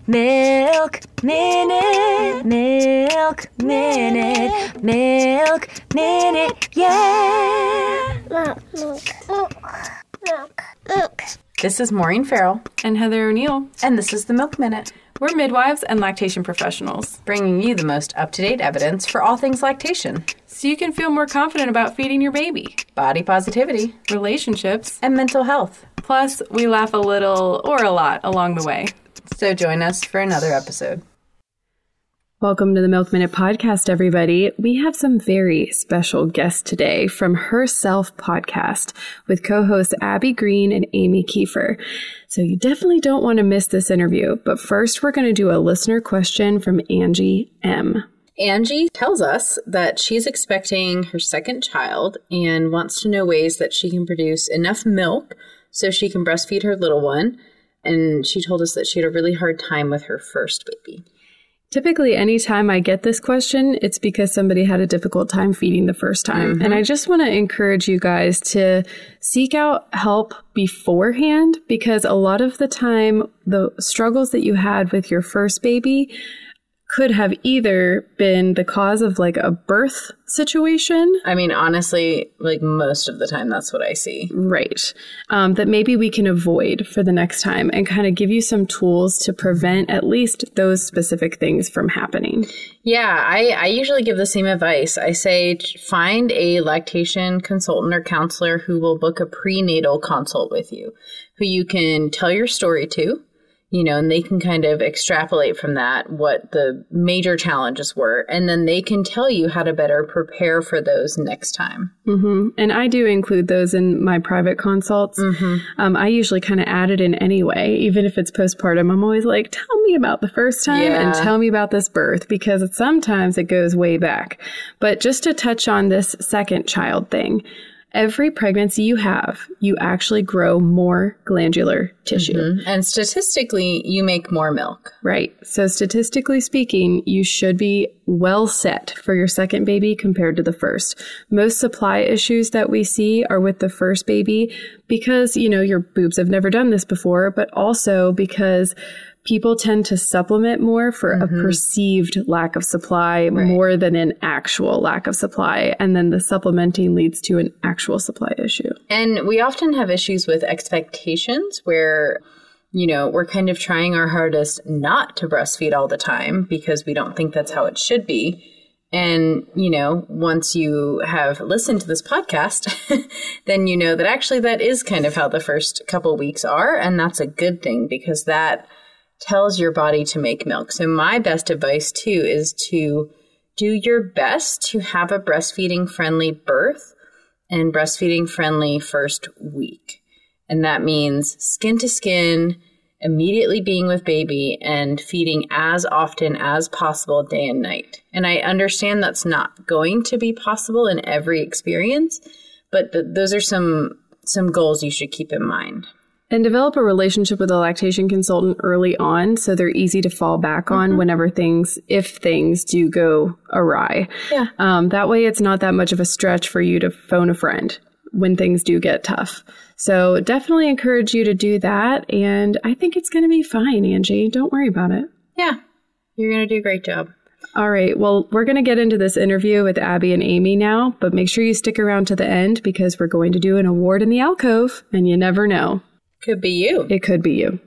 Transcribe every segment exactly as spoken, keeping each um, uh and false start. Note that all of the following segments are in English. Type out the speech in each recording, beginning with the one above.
Milk Minute, Milk Minute, Milk Minute, yeah! Milk, milk, milk, milk, milk. This is Maureen Farrell. And Heather O'Neill. And this is the Milk Minute. We're midwives and lactation professionals, bringing you the most up-to-date evidence for all things lactation, so you can feel more confident about feeding your baby, body positivity, relationships, and mental health. Plus, we laugh a little or a lot along the way. So join us for another episode. Welcome to the Milk Minute podcast, everybody. We have some very special guests today from Herself Podcast with co-hosts Abby Green and Amy Kiefer. So you definitely don't want to miss this interview. But first, we're going to do a listener question from Angie M. Angie tells us that she's expecting her second child and wants to know ways that she can produce enough milk so she can breastfeed her little one. And she told us that she had a really hard time with her first baby. Typically, anytime I get this question, it's because somebody had a difficult time feeding the first time. Mm-hmm. And I just want to encourage you guys to seek out help beforehand, because a lot of the time, the struggles that you had with your first baby could have either been the cause of like a birth situation. I mean, honestly, like most of the time, that's what I see. Right. Um, that maybe we can avoid for the next time and kind of give you some tools to prevent at least those specific things from happening. Yeah, I, I usually give the same advice. I say find a lactation consultant or counselor who will book a prenatal consult with you, who you can tell your story to. You know, and they can kind of extrapolate from that what the major challenges were. And then they can tell you how to better prepare for those next time. Mm-hmm. And I do include those in my private consults. Mm-hmm. Um, I usually kind of add it in anyway, even if it's postpartum. I'm always like, tell me about the first time yeah. and tell me about this birth, because sometimes it goes way back. But just to touch on this second child thing, every pregnancy you have, you actually grow more glandular tissue. Mm-hmm. And statistically, you make more milk. Right. So statistically speaking, you should be well set for your second baby compared to the first. Most supply issues that we see are with the first baby because, you know, your boobs have never done this before, but also because people tend to supplement more for mm-hmm. a perceived lack of supply right. more than an actual lack of supply. And then the supplementing leads to an actual supply issue. And we often have issues with expectations where, you know, we're kind of trying our hardest not to breastfeed all the time because we don't think that's how it should be. And, you know, once you have listened to this podcast, then you know that actually that is kind of how the first couple weeks are. And that's a good thing because that tells your body to make milk. So my best advice, too, is to do your best to have a breastfeeding-friendly birth and breastfeeding-friendly first week. And that means skin to skin, immediately being with baby, and feeding as often as possible day and night. And I understand that's not going to be possible in every experience, but th- those are some some goals you should keep in mind. And develop a relationship with a lactation consultant early on so they're easy to fall back on mm-hmm. whenever things, if things do go awry. Yeah. Um, that way it's not that much of a stretch for you to phone a friend when things do get tough. So definitely encourage you to do that. And I think it's going to be fine, Angie. Don't worry about it. Yeah. You're going to do a great job. All right. Well, we're going to get into this interview with Abby and Amy now, but make sure you stick around to the end because we're going to do an award in the alcove and you never know. Could be you. It could be you.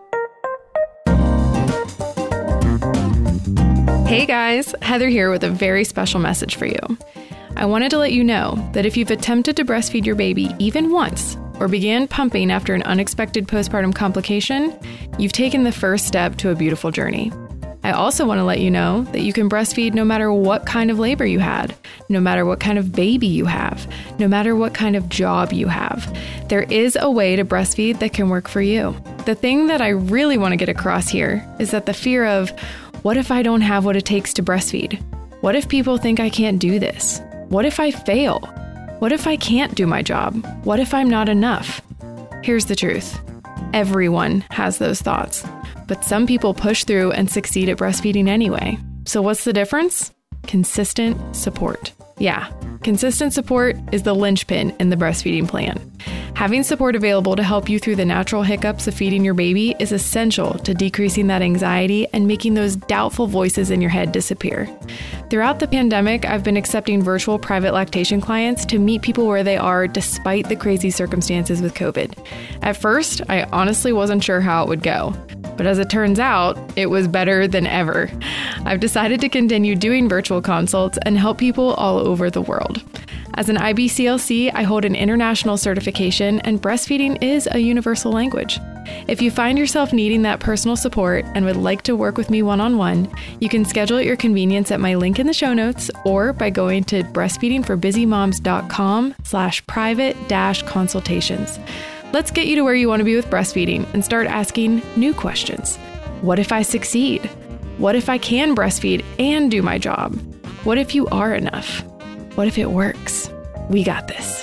Hey guys, Heather here with a very special message for you. I wanted to let you know that if you've attempted to breastfeed your baby even once or began pumping after an unexpected postpartum complication, you've taken the first step to a beautiful journey. I also want to let you know that you can breastfeed no matter what kind of labor you had, no matter what kind of baby you have, no matter what kind of job you have. There is a way to breastfeed that can work for you. The thing that I really want to get across here is that the fear of, what if I don't have what it takes to breastfeed? What if people think I can't do this? What if I fail? What if I can't do my job? What if I'm not enough? Here's the truth. Everyone has those thoughts. But some people push through and succeed at breastfeeding anyway. So what's the difference? Consistent support. Yeah, consistent support is the linchpin in the breastfeeding plan. Having support available to help you through the natural hiccups of feeding your baby is essential to decreasing that anxiety and making those doubtful voices in your head disappear. Throughout the pandemic, I've been accepting virtual private lactation clients to meet people where they are despite the crazy circumstances with COVID. At first, I honestly wasn't sure how it would go. But as it turns out, it was better than ever. I've decided to continue doing virtual consults and help people all over the world. As an I B C L C, I hold an international certification, and breastfeeding is a universal language. If you find yourself needing that personal support and would like to work with me one-on-one, you can schedule at your convenience at my link in the show notes or by going to breastfeedingforbusymoms.com slash private dash consultations. Let's get you to where you want to be with breastfeeding and start asking new questions. What if I succeed? What if I can breastfeed and do my job? What if you are enough? What if it works? We got this.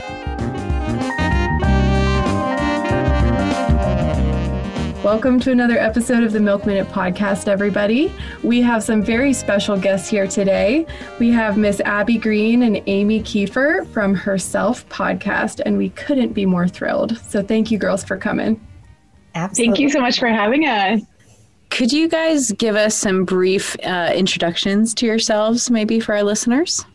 Welcome to another episode of the Milk Minute Podcast, everybody. We have some very special guests here today. We have Miss Abby Green and Amy Kiefer from Herself Podcast, and we couldn't be more thrilled. So thank you, girls, for coming. Absolutely. Thank you so much for having us. Could you guys give us some brief uh, introductions to yourselves, maybe for our listeners?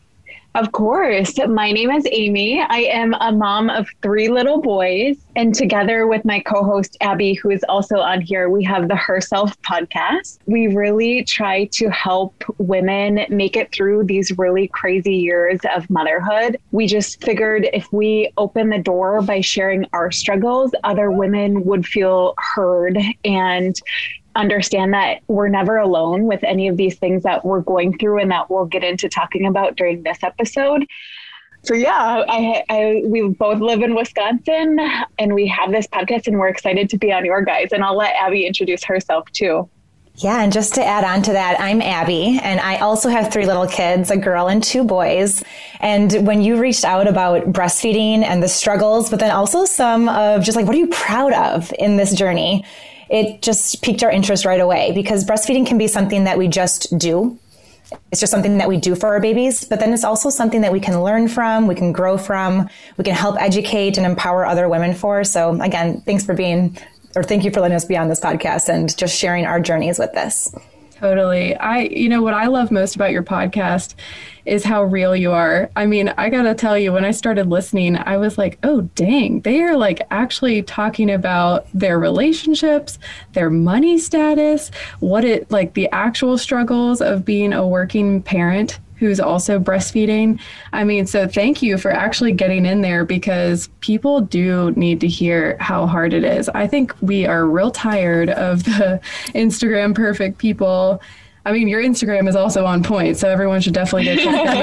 Of course. My name is Amy. I am a mom of three little boys. And together with my co-host, Abby, who is also on here, we have the Herself Podcast. We really try to help women make it through these really crazy years of motherhood. We just figured if we open the door by sharing our struggles, other women would feel heard and understand that we're never alone with any of these things that we're going through and that we'll get into talking about during this episode. So yeah, I, I we both live in Wisconsin and we have this podcast and we're excited to be on your guys. And I'll let Abby introduce herself too. Yeah, and just to add on to that, I'm Abby, and I also have three little kids, a girl and two boys. And when you reached out about breastfeeding and the struggles, but then also some of just like, what are you proud of in this journey? It just piqued our interest right away because breastfeeding can be something that we just do. It's just something that we do for our babies, but then it's also something that we can learn from, we can grow from, we can help educate and empower other women for. So again, thanks for being, or thank you for letting us be on this podcast and just sharing our journeys with this. Totally. I, you know, what I love most about your podcast is how real you are. I mean, I got to tell you, when I started listening, I was like, oh, dang, they are like actually talking about their relationships, their money status, what it like the actual struggles of being a working parent who's also breastfeeding. I mean, so thank you for actually getting in there because people do need to hear how hard it is. I think we are real tired of the Instagram perfect people. I mean, your Instagram is also on point, so everyone should definitely go check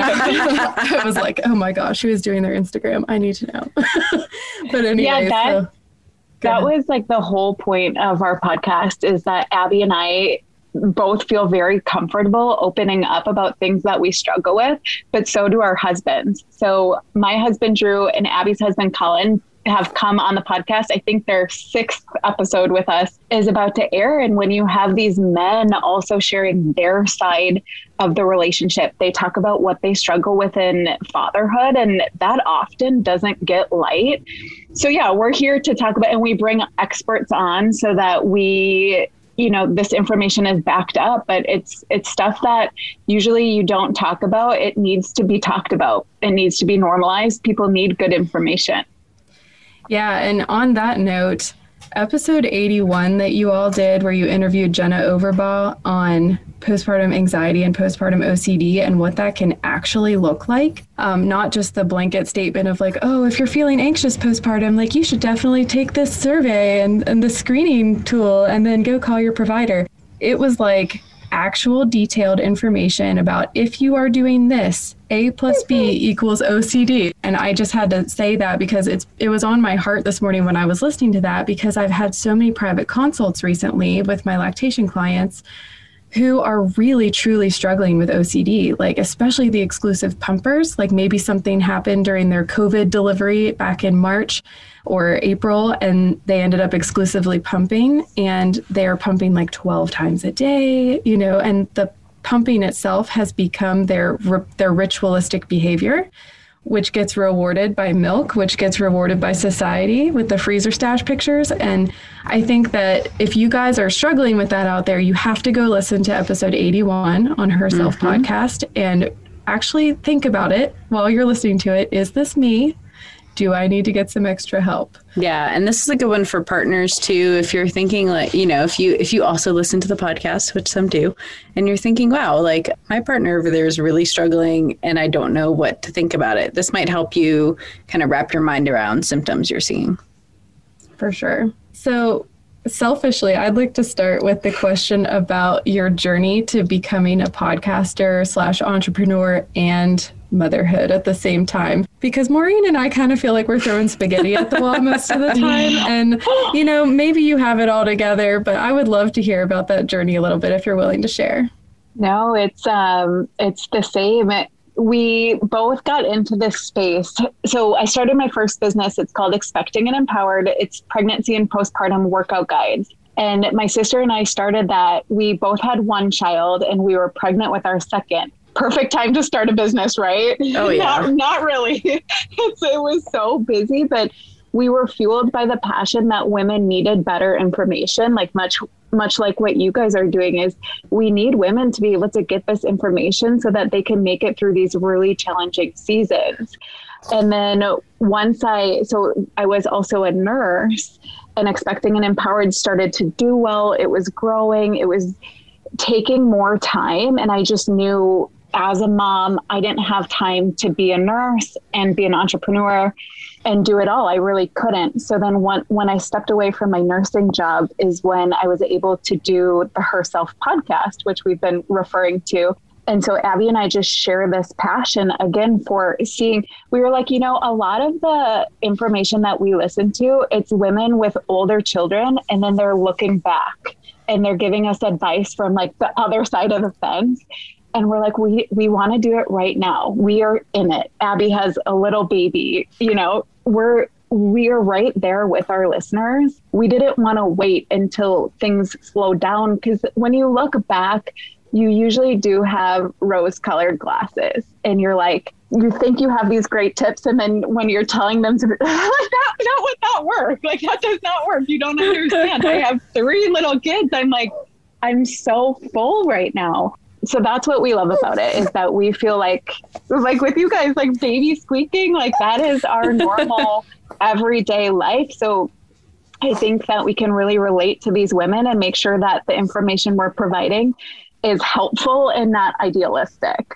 that out. I was like, oh my gosh, who is doing their Instagram? I need to know. But anyway, yeah, that, so, that was like the whole point of our podcast is that Abby and I both feel very comfortable opening up about things that we struggle with, but so do our husbands. So my husband, Drew, and Abby's husband, Colin, have come on the podcast. I think their sixth episode with us is about to air. And when you have these men also sharing their side of the relationship, they talk about what they struggle with in fatherhood. And that often doesn't get light. So yeah, we're here to talk about, and we bring experts on so that we, you know, this information is backed up, but it's, it's stuff that usually you don't talk about. It needs to be talked about. It needs to be normalized. People need good information. Yeah. And on that note, episode eighty-one that you all did where you interviewed Jenna Overbaugh on postpartum anxiety and postpartum O C D and what that can actually look like. Um, not just the blanket statement of like, oh, if you're feeling anxious postpartum, like you should definitely take this survey and, and the screening tool and then go call your provider. It was like actual detailed information about if you are doing this, A plus B equals O C D. And I just had to say that because it's it was on my heart this morning when I was listening to that, because I've had so many private consults recently with my lactation clients who are really, truly struggling with O C D, like especially the exclusive pumpers. Like maybe something happened during their COVID delivery back in March or April, and they ended up exclusively pumping, and they are pumping like twelve times a day, you know, and the pumping itself has become their their ritualistic behavior, which gets rewarded by milk, which gets rewarded by society with the freezer stash pictures. And I think that if you guys are struggling with that out there, you have to go listen to episode eighty-one on Herself mm-hmm. podcast and actually think about it while you're listening to it. Is this me? Do I need to get some extra help? Yeah. And this is a good one for partners too. If you're thinking like, you know, if you if you also listen to the podcast, which some do, and you're thinking, wow, like my partner over there is really struggling and I don't know what to think about it. This might help you kind of wrap your mind around symptoms you're seeing. For sure. So selfishly, I'd like to start with the question about your journey to becoming a podcaster slash entrepreneur and motherhood at the same time, because Maureen and I kind of feel like we're throwing spaghetti at the wall most of the time. And, you know, maybe you have it all together, but I would love to hear about that journey a little bit if you're willing to share. No, it's um, it's the same. It, we both got into this space. So I started my first business. It's called Expecting and Empowered. It's pregnancy and postpartum workout guides. And my sister and I started that. We both had one child and we were pregnant with our second. Perfect time to start a business, right? Oh, yeah. Not, not really. It's, it was so busy, but we were fueled by the passion that women needed better information, like much, much like what you guys are doing is we need women to be able to get this information so that they can make it through these really challenging seasons. And then once I, so I was also a nurse, and Expecting and Empowered started to do well. It was growing. It was taking more time. And I just knew as a mom, I didn't have time to be a nurse and be an entrepreneur and do it all. I really couldn't. So then when, when I stepped away from my nursing job is when I was able to do the Herself podcast, which we've been referring to. And so Abby and I just share this passion again for seeing, we were like, you know, a lot of the information that we listen to, it's women with older children, and then they're looking back and they're giving us advice from like the other side of the fence. And we're like, we, we want to do it right now. We are in it. Abby has a little baby, you know, we're, we are right there with our listeners. We didn't want to wait until things slowed down, because when you look back, you usually do have rose colored glasses and you're like, you think you have these great tips. And then when you're telling them to, that, that would not work. Like that does not work. You don't understand. I have three little kids. I'm like, I'm so full right now. So that's what we love about it, is that we feel like, like with you guys, like baby squeaking, like that is our normal everyday life. So I think that we can really relate to these women and make sure that the information we're providing is helpful and not idealistic.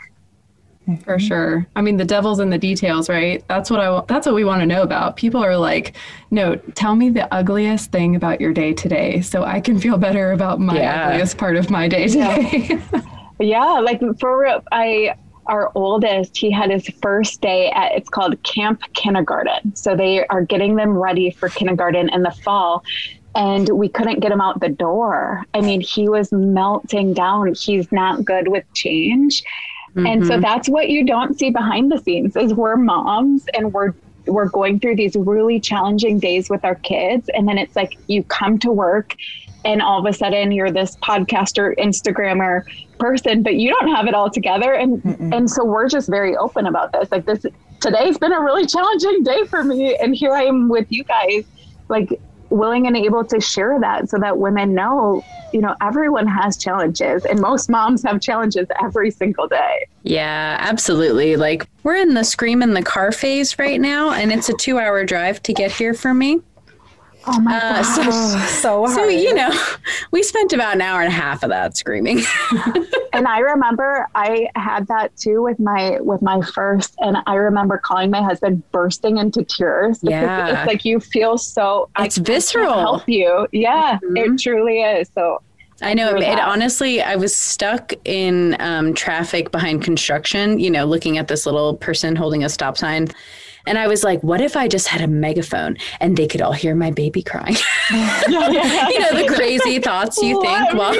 For sure. I mean, the devil's in the details, right? That's what I, that's what we want to know about. People are like, no, tell me the ugliest thing about your day today so I can feel better about my yeah. ugliest part of my day today. Yeah. Yeah, like for I, our oldest, he had his first day at, it's called Camp Kindergarten. So they are getting them ready for kindergarten in the fall. And we couldn't get him out the door. I mean, he was melting down. He's not good with change. Mm-hmm. And so that's what you don't see behind the scenes is we're moms and we're we're going through these really challenging days with our kids. And then it's like you come to work and all of a sudden you're this podcaster, Instagrammer person, but you don't have it all together. And Mm-mm. and so we're just very open about this. Like this, today's been a really challenging day for me. And here I am with you guys, like willing and able to share that so that women know, you know, everyone has challenges and most moms have challenges every single day. Yeah, absolutely. Like we're in the scream in the car phase right now, and it's a two hour drive to get here for me. Oh my uh, God. So, so hard. So, you know, we spent about an hour and a half of that screaming. And I remember I had that too with my, with my first, and I remember calling my husband bursting into tears. Yeah. It's like, you feel so, it's I, visceral. I can't help you. Yeah, mm-hmm. It truly is. So I know it, it honestly, I was stuck in um, traffic behind construction, you know, looking at this little person holding a stop sign. And I was like, what if I just had a megaphone and they could all hear my baby crying? You know, the crazy thoughts you think. Well,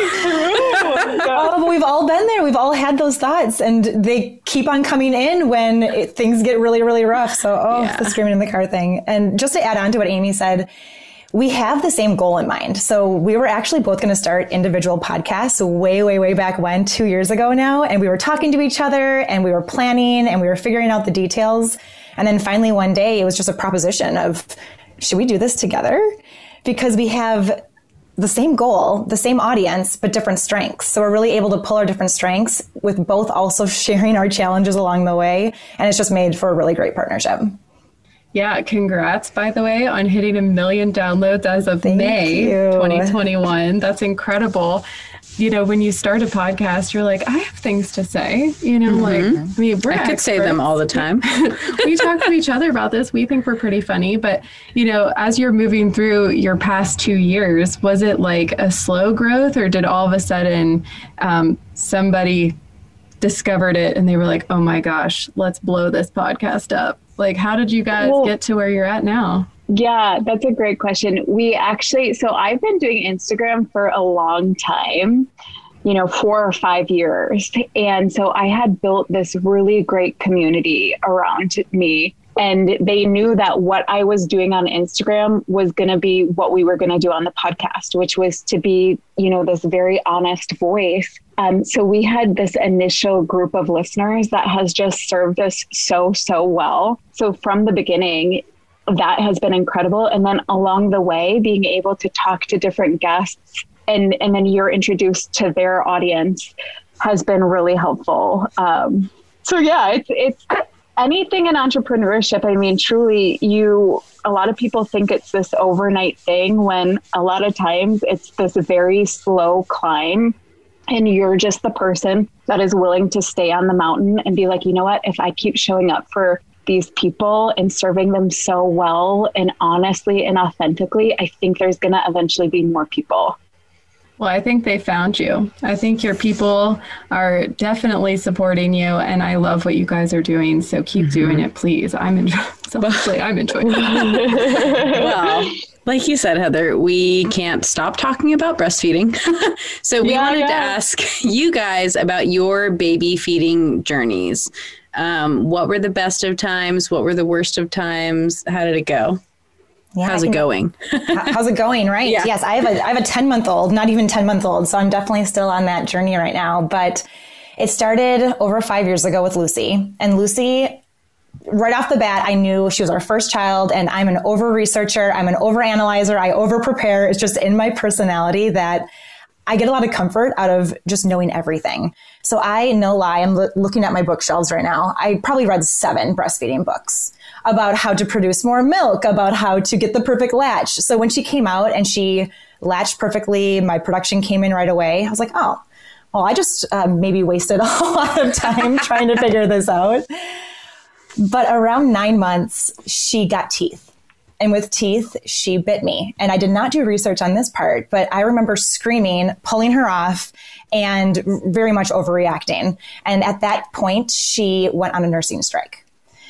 oh, but we've all been there. We've all had those thoughts, and they keep on coming in when it, things get really, really rough. So, oh, yeah. The screaming in the car thing. And just to add on to what Amy said, we have the same goal in mind. So we were actually both going to start individual podcasts way, way, way back when, two years ago now. And we were talking to each other and we were planning and we were figuring out the details. And then finally one day it was just a proposition of, should we do this together? Because we have the same goal, the same audience, but different strengths. So we're really able to pull our different strengths with both also sharing our challenges along the way. And it's just made for a really great partnership. Yeah, congrats, by the way, on hitting a million downloads as of Thank May you. twenty twenty-one. That's incredible. You know, when you start a podcast, you're like, I have things to say. You know, mm-hmm. like, I mean, we're I could experts. say them all the time. We talk to each other about this. We think we're pretty funny. But, you know, as you're moving through your past two years, was it like a slow growth, or did all of a sudden um, somebody discovered it and they were like, oh my gosh, let's blow this podcast up? Like, how did you guys well, get to where you're at now? Yeah, that's a great question. We actually, so I've been doing Instagram for a long time, you know, four or five years. And so I had built this really great community around me. And they knew that what I was doing on Instagram was going to be what we were going to do on the podcast, which was to be, you know, this very honest voice. Um, so we had this initial group of listeners that has just served us so, so well. So from the beginning, that has been incredible. And then along the way, being able to talk to different guests and, and then you're introduced to their audience has been really helpful. Um, so yeah, it's, it's, anything in entrepreneurship, I mean, truly, you, a lot of people think it's this overnight thing when a lot of times it's this very slow climb and you're just the person that is willing to stay on the mountain and be like, you know what, if I keep showing up for these people and serving them so well and honestly and authentically, I think there's going to eventually be more people. Well, I think they found you. I think your people are definitely supporting you, and I love what you guys are doing. So keep mm-hmm. doing it, please. I'm enjoying. So actually, I'm enjoying it. Well, like you said, Heather, we can't stop talking about breastfeeding. So we yeah, wanted yeah. to ask you guys about your baby feeding journeys. Um, what were the best of times? What were the worst of times? How did it go? Yeah, how's it going? How's it going? Right. Yeah. Yes. I have a, I have a ten month old, not even ten month old. So I'm definitely still on that journey right now, but it started over five years ago with Lucy. And Lucy, right off the bat, I knew she was our first child, and I'm an over researcher. I'm an over analyzer. I over prepare. It's just in my personality that I get a lot of comfort out of just knowing everything. So I, no lie, I'm lo- looking at my bookshelves right now. I probably read seven breastfeeding books about how to produce more milk, about how to get the perfect latch. So when she came out and she latched perfectly, my production came in right away. I was like, oh, well, I just uh, maybe wasted a lot of time trying to figure this out. But around nine months, she got teeth. And with teeth, she bit me. And I did not do research on this part, but I remember screaming, pulling her off, and very much overreacting. And at that point, she went on a nursing strike.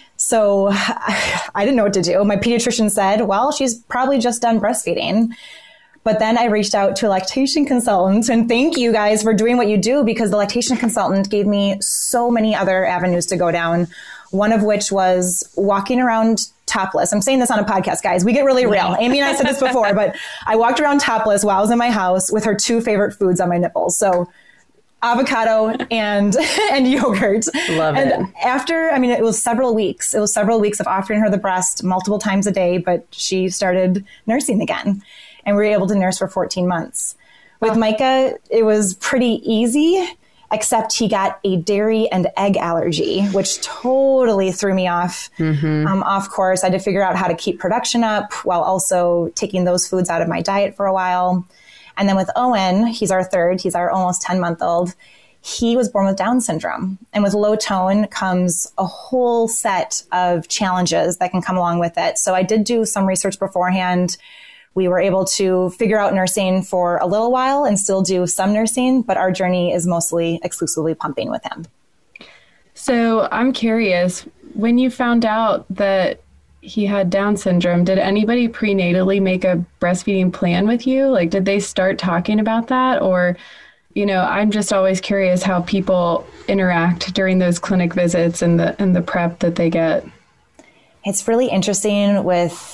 So I didn't know what to do. My pediatrician said, well, she's probably just done breastfeeding. But then I reached out to a lactation consultant, and thank you guys for doing what you do, because the lactation consultant gave me so many other avenues to go down. One of which was walking around topless. I'm saying this on a podcast, guys. We get really real. Amy and I said this before, but I walked around topless while I was in my house with her two favorite foods on my nipples. So avocado and and yogurt. Love and it. And after, I mean, it was several weeks. It was several weeks of offering her the breast multiple times a day, but she started nursing again. And we were able to nurse for fourteen months. With oh. Micah, it was pretty easy, except he got a dairy and egg allergy, which totally threw me off, mm-hmm. um, off course. I had to figure out how to keep production up while also taking those foods out of my diet for a while. And then with Owen, he's our third, he's our almost ten month old. He was born with Down syndrome. And with low tone comes a whole set of challenges that can come along with it. So I did do some research beforehand. We were able to figure out nursing for a little while and still do some nursing, but our journey is mostly exclusively pumping with him. So I'm curious, when you found out that he had Down syndrome, did anybody prenatally make a breastfeeding plan with you? Like, did they start talking about that? Or, you know, I'm just always curious how people interact during those clinic visits and the and the prep that they get. It's really interesting with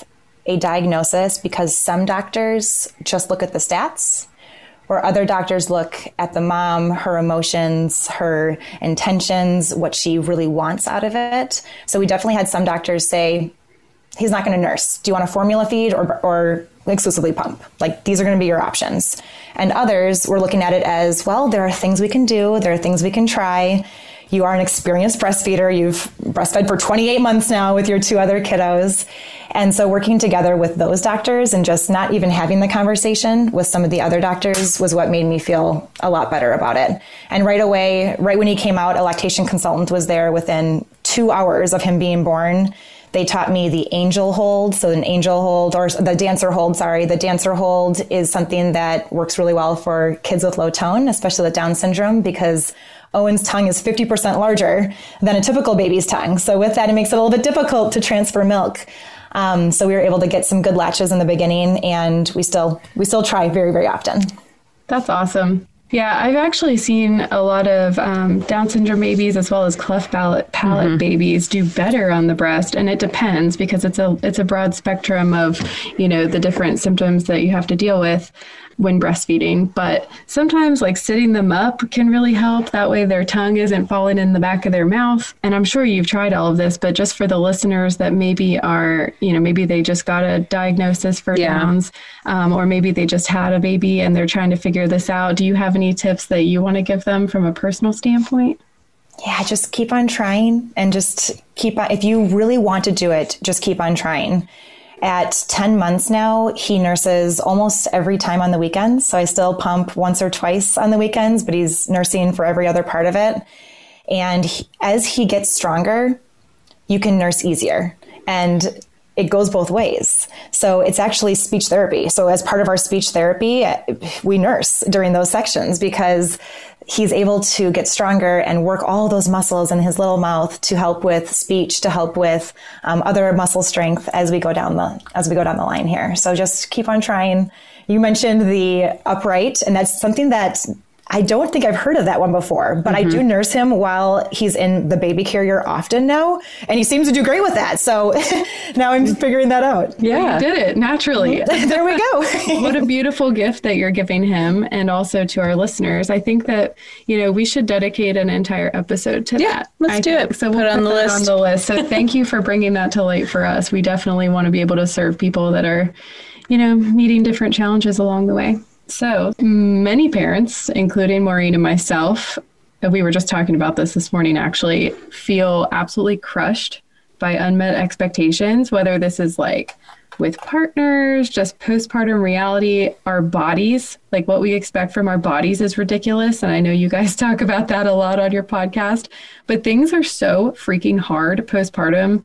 a diagnosis because some doctors just look at the stats, or other doctors look at the mom, her emotions, her intentions, what she really wants out of it. So we definitely had some doctors say, he's not going to nurse. Do you want a formula feed or, or exclusively pump? Like, these are going to be your options. And others were looking at it as, well, there are things we can do. There are things we can try. You are an experienced breastfeeder. You've breastfed for twenty-eight months now with your two other kiddos. And so working together with those doctors and just not even having the conversation with some of the other doctors was what made me feel a lot better about it. And right away, right when he came out, a lactation consultant was there within two hours of him being born. They taught me the angel hold. So an angel hold, or the dancer hold, sorry. The dancer hold is something that works really well for kids with low tone, especially with Down syndrome, because Owen's tongue is fifty percent larger than a typical baby's tongue. So with that, it makes it a little bit difficult to transfer milk. Um, so we were able to get some good latches in the beginning, and we still we still try very, very often. That's awesome. Yeah, I've actually seen a lot of um, Down syndrome babies as well as cleft palate, palate mm-hmm. babies do better on the breast. And it depends because it's a it's a broad spectrum of, you know, the different symptoms that you have to deal with when breastfeeding. But sometimes like sitting them up can really help. That way their tongue isn't falling in the back of their mouth. And I'm sure you've tried all of this, but just for the listeners that maybe are, you know, maybe they just got a diagnosis for yeah. Downs, um, or maybe they just had a baby and they're trying to figure this out. Do you have any tips that you want to give them from a personal standpoint? Yeah, just keep on trying and just keep on. If you really want to do it, just keep on trying. At ten months now, he nurses almost every time on the weekends. So I still pump once or twice on the weekends, but he's nursing for every other part of it. And he, as he gets stronger, you can nurse easier. And it goes both ways. So it's actually speech therapy. So as part of our speech therapy, we nurse during those sections because he's able to get stronger and work all those muscles in his little mouth to help with speech, to help with um, other muscle strength as we go down the as we go down the line here. So just keep on trying. You mentioned the upright, and that's something that I don't think I've heard of that one before, but mm-hmm. I do nurse him while he's in the baby carrier often now, and he seems to do great with that. So now I'm figuring that out. Yeah, you did it naturally. There we go. What a beautiful gift that you're giving him, and also to our listeners. I think that, you know, we should dedicate an entire episode to yeah, that. Let's I do think. it. So we'll put it on the list. On the list. So thank you for bringing that to light for us. We definitely want to be able to serve people that are, you know, meeting different challenges along the way. So many parents, including Maureen and myself, we were just talking about this this morning actually, feel absolutely crushed by unmet expectations, whether this is like with partners, just postpartum reality, our bodies, like what we expect from our bodies is ridiculous. And I know you guys talk about that a lot on your podcast, but things are so freaking hard postpartum.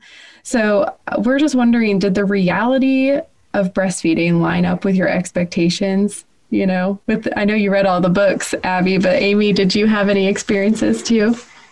So we're just wondering, did the reality of breastfeeding line up with your expectations? You know, with I know you read all the books, Abby, but Amy, did you have any experiences too?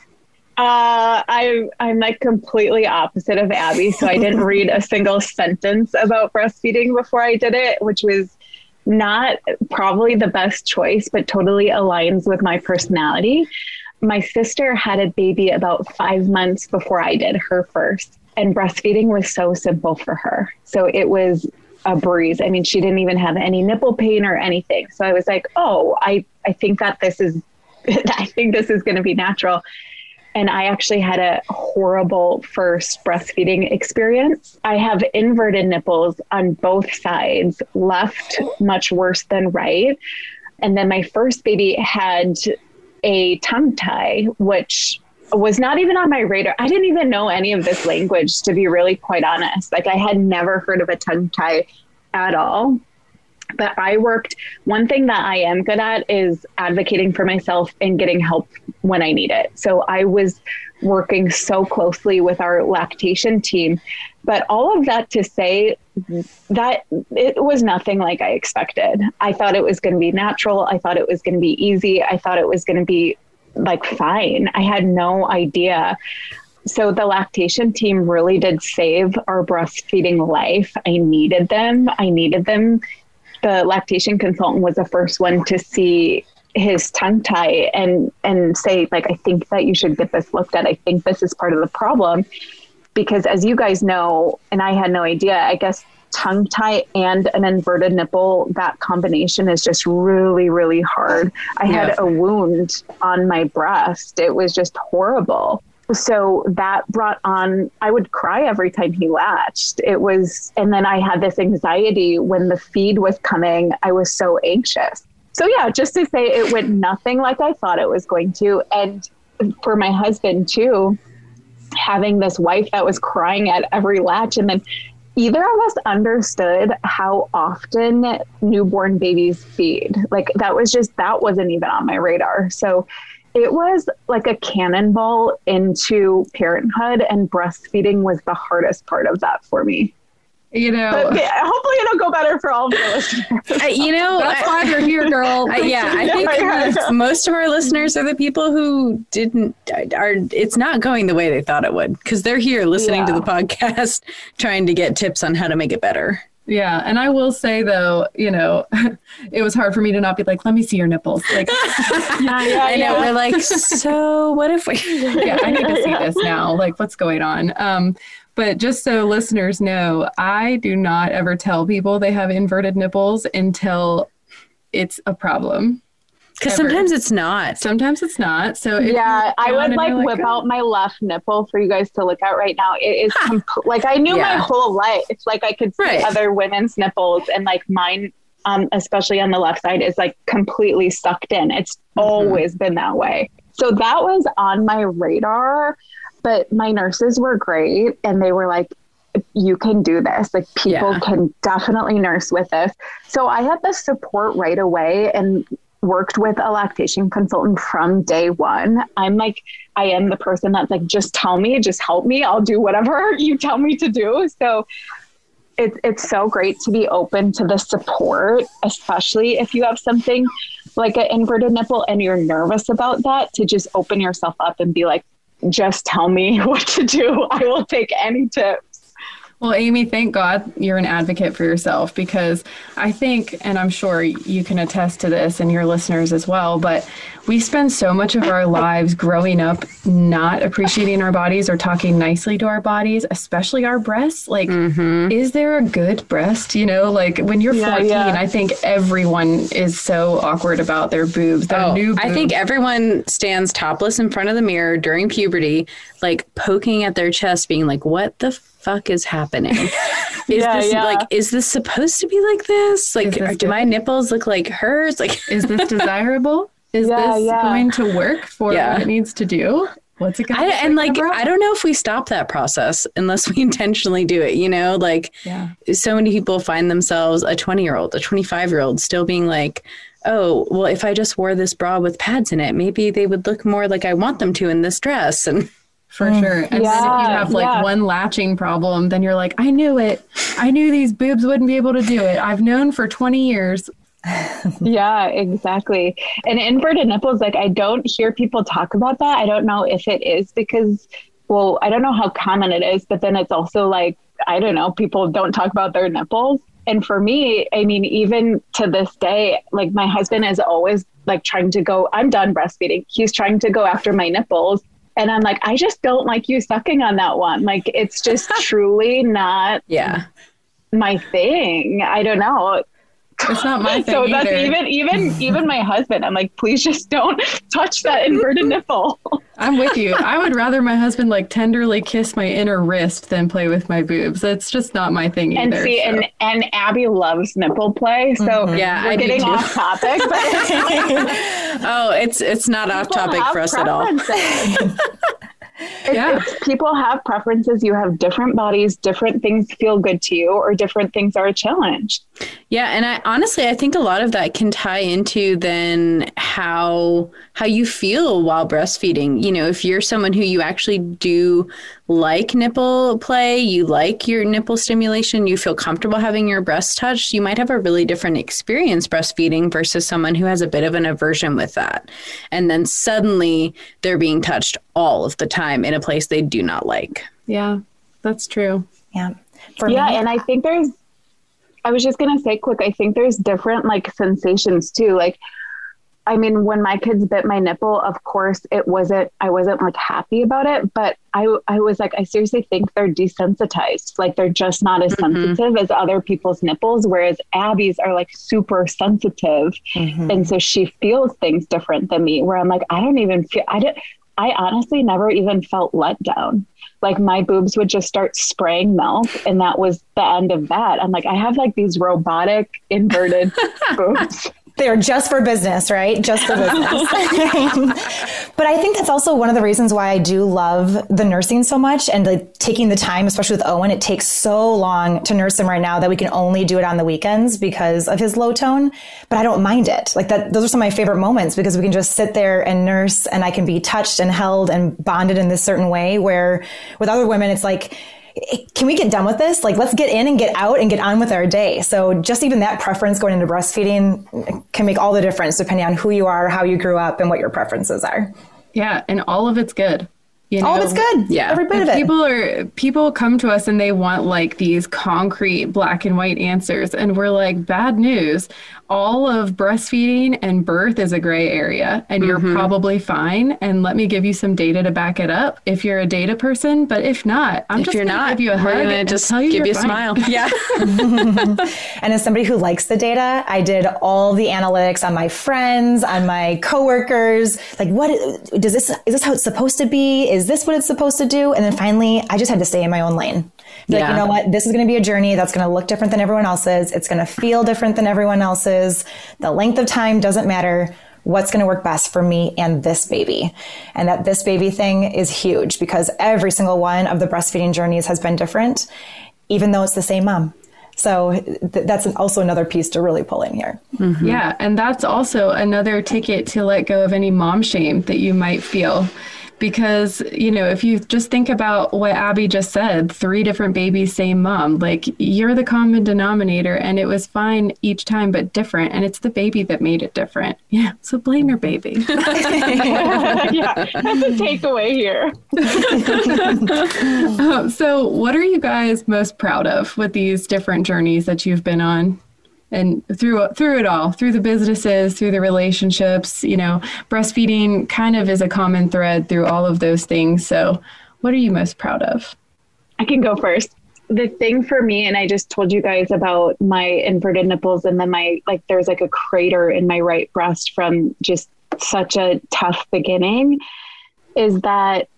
Uh, I, I'm like completely opposite of Abby. So I didn't read a single sentence about breastfeeding before I did it, which was not probably the best choice, but totally aligns with my personality. My sister had a baby about five months before I did, her first, and breastfeeding was so simple for her. So it was a breeze. I mean, she didn't even have any nipple pain or anything. So I was like, oh, I, I think that this is, I think this is going to be natural. And I actually had a horrible first breastfeeding experience. I have inverted nipples on both sides, left much worse than right. And then my first baby had a tongue tie, which was not even on my radar. I didn't even know any of this language, to be really quite honest. Like I had never heard of a tongue tie at all. But I worked, one thing that I am good at is advocating for myself and getting help when I need it. So I was working so closely with our lactation team. But all of that to say that it was nothing like I expected. I thought it was going to be natural. I thought it was going to be easy. I thought it was going to be like fine. I had no idea. So the lactation team really did save our breastfeeding life. I needed them. I needed them. The lactation consultant was the first one to see his tongue tie and, and say, like, I think that you should get this looked at. I think this is part of the problem. Because as you guys know, and I had no idea, I guess tongue tie and an inverted nipple, that combination is just really, really hard. I yeah. had a wound on my breast. It was just horrible. So that brought on, I would cry every time he latched. It was, and then I had this anxiety when the feed was coming. I was so anxious. So yeah, just to say it went nothing like I thought it was going to. And for my husband too, having this wife that was crying at every latch, and then either of us understood how often newborn babies feed. Like that was just, that wasn't even on my radar. So it was like a cannonball into parenthood, and breastfeeding was the hardest part of that for me. You know, but, yeah, hopefully it'll go better for all of your listeners. Uh, you know, that's why we're here, girl. Uh, yeah, I think yeah, yeah. most of our listeners are the people who didn't are. It's not going the way they thought it would, because they're here listening yeah. to the podcast, trying to get tips on how to make it better. Yeah. And I will say, though, you know, it was hard for me to not be like, let me see your nipples. Like, yeah, yeah, I know. Yeah. We're like, so what if we? yeah, I need to see this now. Like, what's going on? Um, but just so listeners know, I do not ever tell people they have inverted nipples until it's a problem. Because sometimes it's not. Sometimes it's not. So yeah, I would like whip like, out my left nipple for you guys to look at right now. It is comp- like I knew yeah. my whole life. It's like I could see right. other women's nipples, and like mine, um, especially on the left side, is like completely sucked in. It's mm-hmm. always been that way. So that was on my radar. But my nurses were great, and they were like, you can do this. Like people yeah. can definitely nurse with this. So I had the support right away and worked with a lactation consultant from day one. I'm like, I am the person that's like, just tell me, just help me. I'll do whatever you tell me to do. So it's, it's so great to be open to the support, especially if you have something like an inverted nipple and you're nervous about that, to just open yourself up and be like, just tell me what to do. I will take any tips. Well, Amy, thank God you're an advocate for yourself, because I think, and I'm sure you can attest to this and your listeners as well, but we spend so much of our lives growing up not appreciating our bodies or talking nicely to our bodies, especially our breasts. Like, mm-hmm. is there a good breast? You know, like when you're yeah, fourteen, yeah. I think everyone is so awkward about their boobs, their oh, new boobs. I think everyone stands topless in front of the mirror during puberty, like poking at their chest, being like, what the fuck is happening? Is yeah, this yeah. like, is this supposed to be like this? Like, this do my nipples look like hers? Like, is this desirable? Is yeah, this yeah. going to work for yeah. what it needs to do? What's it going to do? And like, I don't know if we stop that process unless we intentionally do it, you know, like yeah. so many people find themselves, a twenty year old, a twenty-five year old, still being like, oh, well, if I just wore this bra with pads in it, maybe they would look more like I want them to in this dress. And for mm. sure. And yeah, then if you have like yeah. one latching problem, then you're like, I knew it. I knew these boobs wouldn't be able to do it. I've known for twenty years. Yeah, exactly. And inverted nipples, like I don't hear people talk about that. I don't know if it is because, well, I don't know how common it is, but then it's also like, I don't know, people don't talk about their nipples. And for me, I mean, even to this day, like my husband is always like trying to go, I'm done breastfeeding. He's trying to go after my nipples. And I'm like, I just don't like you sucking on that one. Like, it's just truly not yeah. my thing. I don't know. It's not my thing So either. that's even, even, even my husband. I'm like, please just don't touch that inverted nipple. I'm with you. I would rather my husband like tenderly kiss my inner wrist than play with my boobs. That's just not my thing either. And see, so. and, and Abby loves nipple play. So mm-hmm. yeah, we're I getting do too. off topic. But oh, it's it's not off topic for us at all. It's, yeah. it's, people have preferences. You have different bodies, different things feel good to you, or different things are a challenge. Yeah. And I honestly, I think a lot of that can tie into then how how you feel while breastfeeding. You know, if you're someone who you actually do like nipple play, you like your nipple stimulation, you feel comfortable having your breasts touched, you might have a really different experience breastfeeding versus someone who has a bit of an aversion with that. And then suddenly they're being touched all of the time in a place they do not like. Yeah, that's true. Yeah. For yeah. me, And I think there's, I was just going to say quick, I think there's different like sensations too. Like I mean, when my kids bit my nipple, of course it wasn't, I wasn't like happy about it, but I, I was like, I seriously think they're desensitized. Like they're just not as mm-hmm. sensitive as other people's nipples. Whereas Abby's are like super sensitive. Mm-hmm. And so she feels things different than me, where I'm like, I don't even feel, I didn't, I honestly never even felt let down. Like my boobs would just start spraying milk, and that was the end of that. I'm like, I have like these robotic inverted boobs. They're just for business, right? Just for business. But I think that's also one of the reasons why I do love the nursing so much, and like taking the time, especially with Owen. It takes so long to nurse him right now that we can only do it on the weekends because of his low tone. But I don't mind it. Like that, those are some of my favorite moments because we can just sit there and nurse, and I can be touched and held and bonded in this certain way, where with other women, it's like, can we get done with this? Like, let's get in and get out and get on with our day. So just even that preference going into breastfeeding can make all the difference depending on who you are, how you grew up, and what your preferences are. Yeah. And all of it's good. You know, all of it's good. Yeah. Every bit of it. People are, people come to us and they want like these concrete black and white answers. And we're like, bad news. All of breastfeeding and birth is a gray area, and mm-hmm. you're probably fine. And let me give you some data to back it up if you're a data person. But if not, I'm if just you're going to not, give you a hug and and just tell you give you a fine. smile. Yeah. And as somebody who likes the data, I did all the analytics on my friends, on my coworkers. Like, what does this, is this how it's supposed to be? Is this what it's supposed to do? And then finally, I just had to stay in my own lane. Like, yeah. you know what? This is going to be a journey that's going to look different than everyone else's. It's going to feel different than everyone else's. The length of time doesn't matter. What's going to work best for me and this baby? And that this baby thing is huge because every single one of the breastfeeding journeys has been different, even though it's the same mom. So th- that's also another piece to really pull in here. Mm-hmm. Yeah. And that's also another ticket to let go of any mom shame that you might feel. Because, you know, if you just think about what Abby just said, three different babies, same mom, like you're the common denominator, and it was fine each time, but different. And it's the baby that made it different. Yeah. So blame your baby. Yeah, that's the takeaway here. um, so what are you guys most proud of with these different journeys that you've been on? And through through it all, through the businesses, through the relationships, you know, breastfeeding kind of is a common thread through all of those things. So what are you most proud of? I can go first. The thing for me, and I just told you guys about my inverted nipples, and then my, like, there's like a crater in my right breast from just such a tough beginning, is that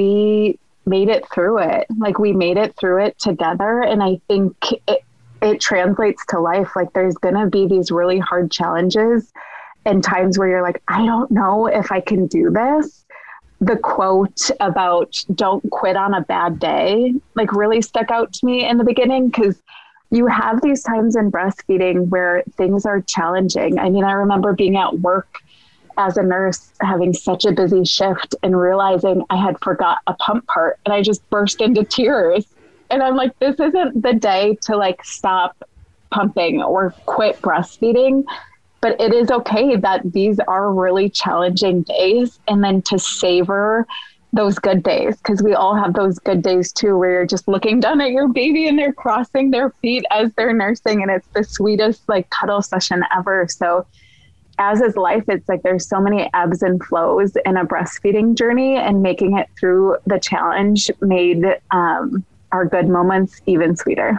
we made it through it. Like we made it through it together. And I think it, it translates to life. Like there's going to be these really hard challenges and times where you're like, I don't know if I can do this. The quote about don't quit on a bad day, like really stuck out to me in the beginning, because you have these times in breastfeeding where things are challenging. I mean, I remember being at work as a nurse, having such a busy shift and realizing I had forgot a pump part, and I just burst into tears. And I'm like, this isn't the day to like stop pumping or quit breastfeeding, but it is okay that these are really challenging days, and then to savor those good days, because we all have those good days too, where you're just looking down at your baby and they're crossing their feet as they're nursing, and it's the sweetest like cuddle session ever. So as is life, it's like there's so many ebbs and flows in a breastfeeding journey, and making it through the challenge made um, our good moments even sweeter.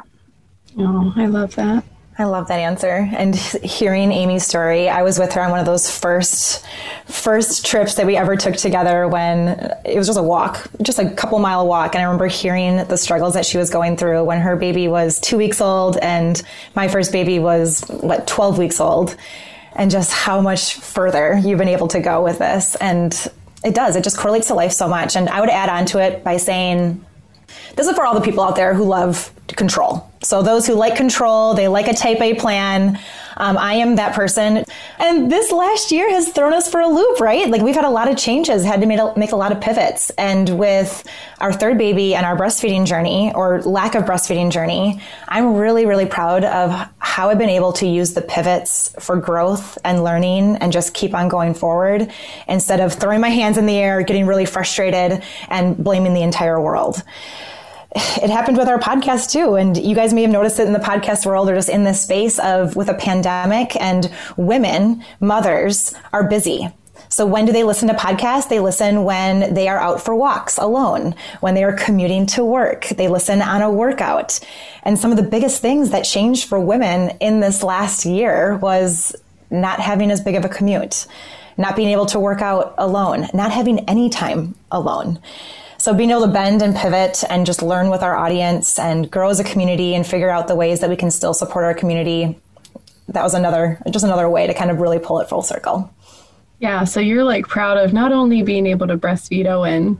Oh, I love that. I love that answer. And hearing Amy's story, I was with her on one of those first first trips that we ever took together, when it was just a walk, just a couple mile walk. And I remember hearing the struggles that she was going through when her baby was two weeks old and my first baby was, what, twelve weeks old, and just how much further you've been able to go with this. And it does, it just correlates to life so much. And I would add on to it by saying, this is for all the people out there who love control. So those who like control, they like a type A plan. Um, I am that person. And this last year has thrown us for a loop, right? Like we've had a lot of changes, had to make a, make a lot of pivots. And with our third baby and our breastfeeding journey, or lack of breastfeeding journey, I'm really, really proud of how I've been able to use the pivots for growth and learning and just keep on going forward, instead of throwing my hands in the air, getting really frustrated and blaming the entire world. it happened with our podcast too. And you guys may have noticed it in the podcast world or just in this space of with a pandemic, and women, mothers are busy. So when do they listen to podcasts? They listen when they are out for walks alone, when they are commuting to work. They listen on a workout. And some of the biggest things that changed for women in this last year was not having as big of a commute, not being able to work out alone, not having any time alone. So being able to bend and pivot and just learn with our audience and grow as a community and figure out the ways that we can still support our community. That was another, just another way to kind of really pull it full circle. Yeah. So you're like proud of not only being able to breastfeed Owen,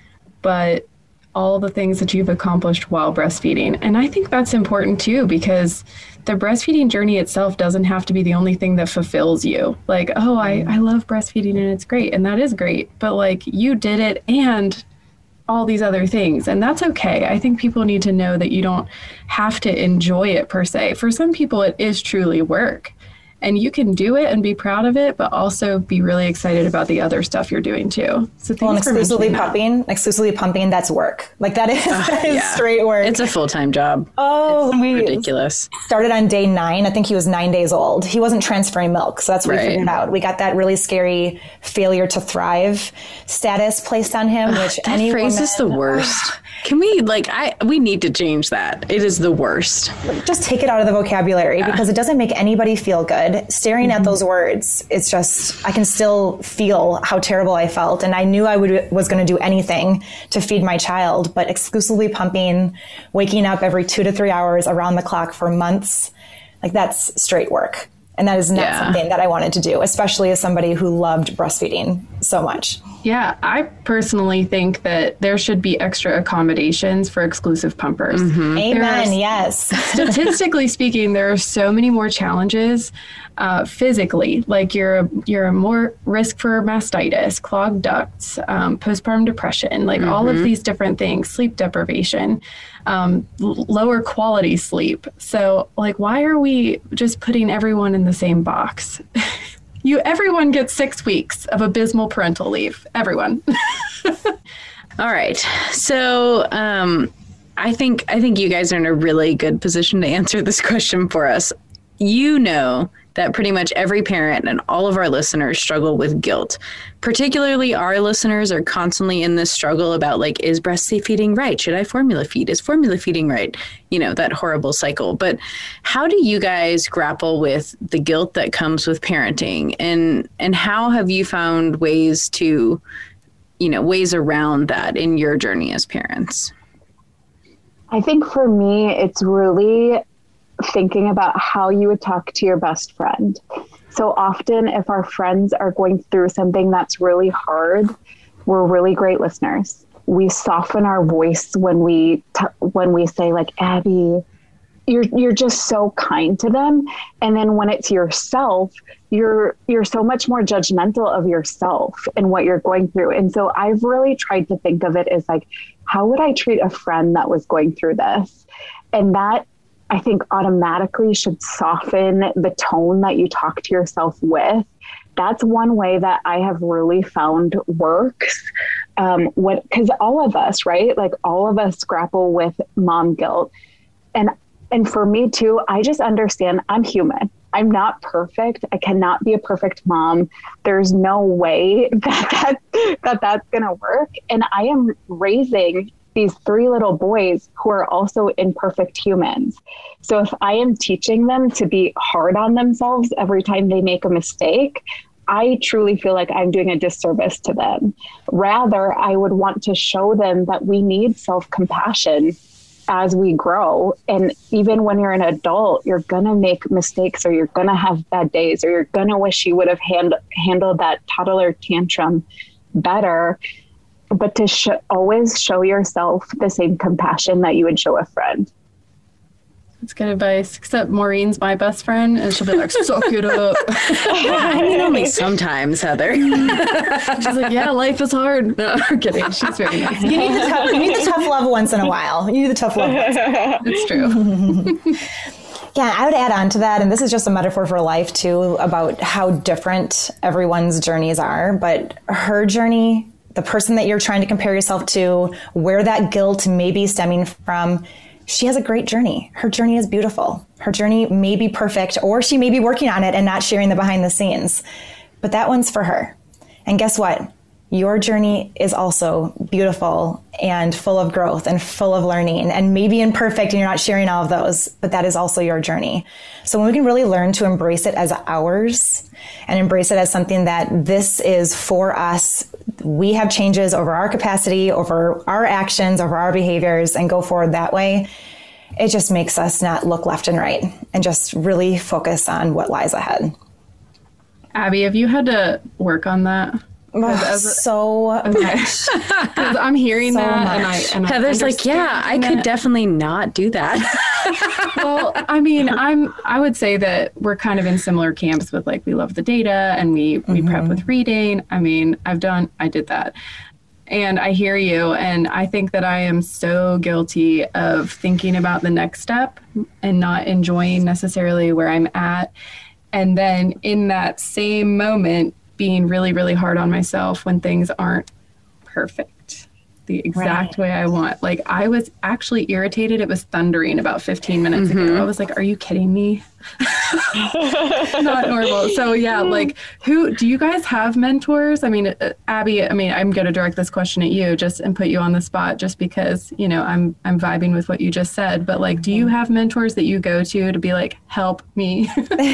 but all the things that you've accomplished while breastfeeding. And I think that's important too, because the breastfeeding journey itself doesn't have to be the only thing that fulfills you. Like, oh, I, I love breastfeeding and it's great. And that is great. But like you did it and all these other things. And that's okay. I think people need to know that you don't have to enjoy it per se. For some people, it is truly work. And you can do it and be proud of it, but also be really excited about the other stuff you're doing too. So thanks well, and for exclusively mentioning pumping, that. exclusively pumping, that's work. Like that is, uh, that is yeah. straight work. It's a full-time job. Oh, it's we ridiculous. Started on day nine. I think he was nine days old. He wasn't transferring milk. So that's what right. we figured out. We got that really scary failure to thrive status placed on him, which that any phrase woman, is the worst. Can we like, I, we need to change that. It is the worst. Just take it out of the vocabulary yeah. because it doesn't make anybody feel good. Staring mm-hmm. at those words, it's just, I can still feel how terrible I felt. And I knew I would was going to do anything to feed my child, but exclusively pumping, waking up every two to three hours around the clock for months, like that's straight work. And that is not yeah. something that I wanted to do, especially as somebody who loved breastfeeding so much. Yeah, I personally think that there should be extra accommodations for exclusive pumpers. Mm-hmm. Amen, yes. Statistically speaking, there are so many more challenges uh, physically, like you're, you're a more risk for mastitis, clogged ducts, um, postpartum depression, like mm-hmm. all of these different things, sleep deprivation, um, l- lower quality sleep. So like, why are we just putting everyone in the same box? You, everyone gets six weeks of abysmal parental leave. Everyone. All right. So um, I think I think you guys are in a really good position to answer this question for us. You know that pretty much every parent and all of our listeners struggle with guilt. Particularly our listeners are constantly in this struggle about like, is breastfeeding right? Should I formula feed? Is formula feeding right? You know, that horrible cycle. But how do you guys grapple with the guilt that comes with parenting? And and how have you found ways to, you know, ways around that in your journey as parents? I think for me, it's really thinking about how you would talk to your best friend. So often if our friends are going through something that's really hard, we're really great listeners. We soften our voice when we t- when we say like, Abby, you're you're just so kind to them. And then when it's yourself, you're you're so much more judgmental of yourself and what you're going through. And so I've really tried to think of it as like, how would I treat a friend that was going through this? And that I think automatically should soften the tone that you talk to yourself with. That's one way that I have really found works. Um, what, because all of us, right? Like all of us grapple with mom guilt. And, and for me too, I just understand I'm human. I'm not perfect. I cannot be a perfect mom. There's no way that, that, that that's going to work. And I am raising these three little boys who are also imperfect humans. So if I am teaching them to be hard on themselves every time they make a mistake, I truly feel like I'm doing a disservice to them. Rather, I would want to show them that we need self-compassion as we grow. And even when you're an adult, you're going to make mistakes, or you're going to have bad days, or you're going to wish you would have hand- handled that toddler tantrum better. But to sh- always show yourself the same compassion that you would show a friend. That's good advice. Except Maureen's my best friend, and she'll be like, suck it up. I mean, only sometimes, Heather. She's like, yeah, life is hard. No, I'm kidding. She's very nice. You need, the tough, you need the tough love once in a while. You need the tough love once in a while. It's true. Yeah, I would add on to that, and this is just a metaphor for life too, about how different everyone's journeys are. But her journey the person that you're trying to compare yourself to, where that guilt may be stemming from, she has a great journey. Her journey is beautiful. Her journey may be perfect, or she may be working on it and not sharing the behind the scenes. But that one's for her. And guess what? Your journey is also beautiful and full of growth and full of learning, and maybe imperfect and you're not sharing all of those, but that is also your journey. So when we can really learn to embrace it as ours and embrace it as something that this is for us, we have changes over our capacity, over our actions, over our behaviors, and go forward that way, it just makes us not look left and right and just really focus on what lies ahead. Abby, have you had to work on that? Oh, so much. Because I'm hearing so that, much. and I and Heather's I like, yeah, I could it. definitely not do that. Well, I mean, I'm. I would say that we're kind of in similar camps with like we love the data and we we mm-hmm. prep with reading. I mean, I've done. I did that. And I hear you. And I think that I am so guilty of thinking about the next step and not enjoying necessarily where I'm at. And then in that same moment, being really, really hard on myself when things aren't perfect the exact right. way I want. Like I was actually irritated. It was thundering about fifteen minutes mm-hmm. ago. I was like, are you kidding me? Not normal. So yeah, like who, do you guys have mentors? I mean, uh, Abby, I mean, I'm going to direct this question at you just and put you on the spot just because, you know, I'm, I'm vibing with what you just said, but like, do you have mentors that you go to to be like, help me?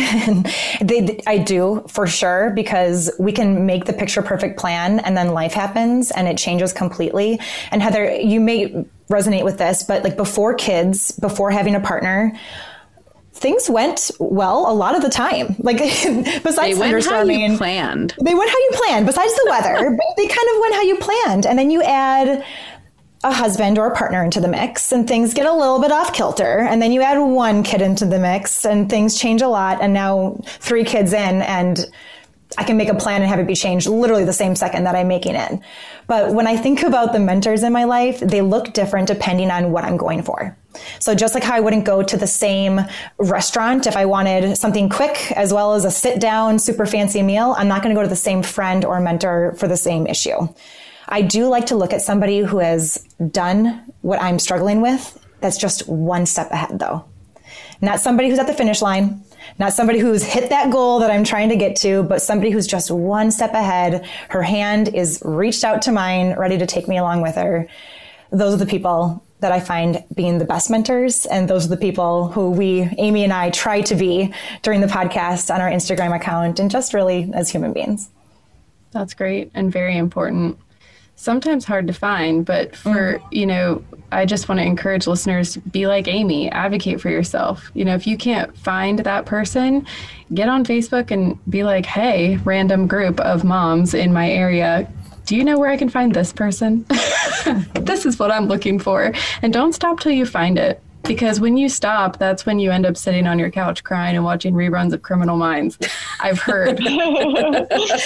they, I do for sure, because we can make the picture perfect plan and then life happens and it changes completely. And Heather, you may resonate with this, but like before kids, before having a partner, things went well a lot of the time. Like besides they went how you planned, they went how you planned. Besides the weather, but they kind of went how you planned. And then you add a husband or a partner into the mix, and things get a little bit off kilter. And then you add one kid into the mix, and things change a lot. And now three kids in, and I can make a plan and have it be changed literally the same second that I'm making it. But when I think about the mentors in my life, they look different depending on what I'm going for. So just like how I wouldn't go to the same restaurant if I wanted something quick as well as a sit down, super fancy meal, I'm not going to go to the same friend or mentor for the same issue. I do like to look at somebody who has done what I'm struggling with. That's just one step ahead though. Not somebody who's at the finish line, not somebody who's hit that goal that I'm trying to get to, but somebody who's just one step ahead. Her hand is reached out to mine, ready to take me along with her. Those are the people that I find being the best mentors. And those are the people who we, Amy and I, try to be during the podcast on our Instagram account and just really as human beings. That's great and very important. Sometimes hard to find, but for, mm. you know, I just want to encourage listeners to be like Amy, advocate for yourself. You know, if you can't find that person, get on Facebook and be like, hey, random group of moms in my area, do you know where I can find this person? This is what I'm looking for. And don't stop till you find it. Because when you stop, that's when you end up sitting on your couch crying and watching reruns of Criminal Minds. I've heard. Well,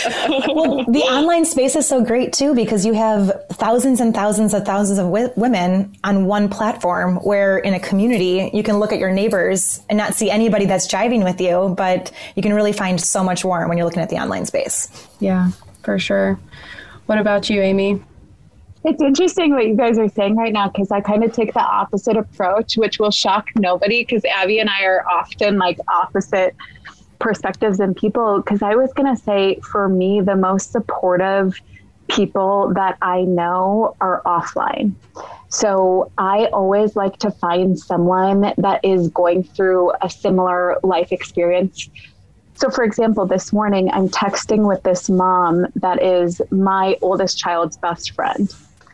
the online space is so great, too, because you have thousands and thousands of thousands of w- women on one platform where in a community, you can look at your neighbors and not see anybody that's jiving with you, but you can really find so much more when you're looking at the online space. Yeah, for sure. What about you, Amy? It's interesting what you guys are saying right now, because I kind of take the opposite approach, which will shock nobody, because Abby and I are often like opposite perspectives and people. Because I was going to say, for me, the most supportive people that I know are offline. So I always like to find someone that is going through a similar life experience. So for example, this morning, I'm texting with this mom that is my oldest child's best friend.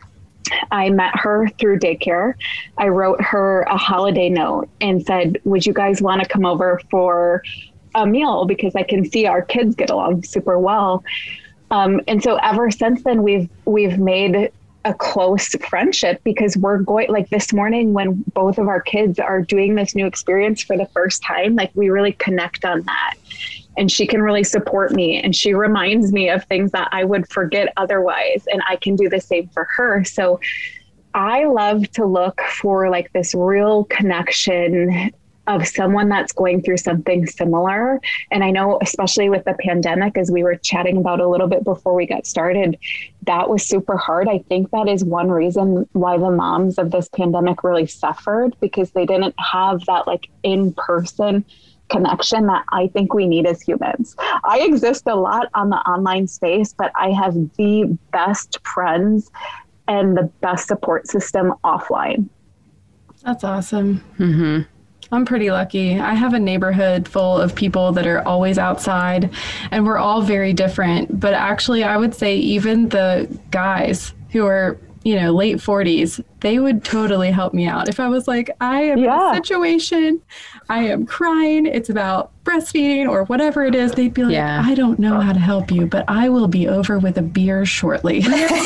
I met her through daycare. I wrote her a holiday note and said, would you guys want to come over for a meal? Because I can see our kids get along super well. Um, and so ever since then, we've, we've made a close friendship, because we're going, like this morning when both of our kids are doing this new experience for the first time, like we really connect on that. And she can really support me, and she reminds me of things that I would forget otherwise. And I can do the same for her. So I love to look for like this real connection of someone that's going through something similar. And I know, especially with the pandemic, as we were chatting about a little bit before we got started, that was super hard. I think that is one reason why the moms of this pandemic really suffered, because they didn't have that like in-person connection that I think we need as humans. I exist a lot on the online space, but I have the best friends and the best support system offline. That's awesome. Mm-hmm. I'm pretty lucky. I have a neighborhood full of people that are always outside, and we're all very different. But actually, I would say even the guys who are, you know, late forties, they would totally help me out. If I was like, I am yeah. in a situation, I am crying, it's about breastfeeding or whatever it is, they'd be like, yeah. I don't know how to help you, but I will be over with a beer shortly.